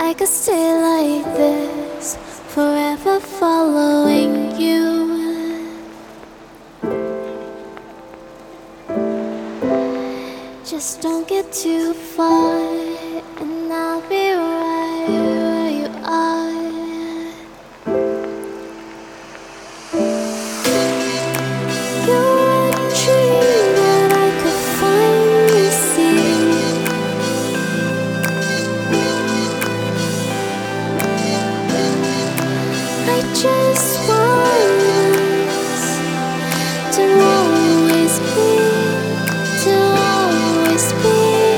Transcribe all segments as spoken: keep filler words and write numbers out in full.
I could stay like this, forever following you. Just don't get too far, and I'll be right where you are. You're a dream that I could finally see. I just want us to always be, to always be.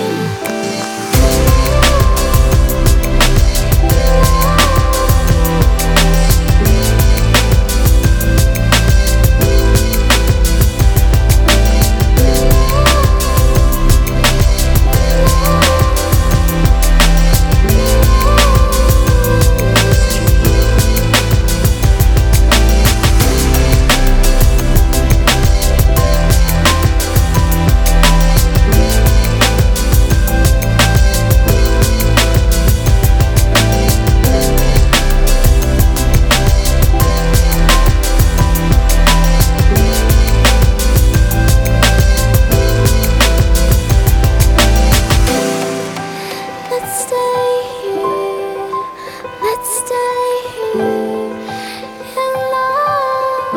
Let's stay here, let's stay here in love.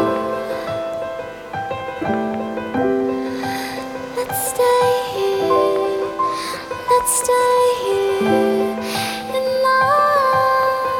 Let's stay here, let's stay here in love.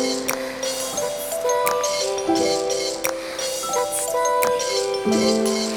Let's stay here.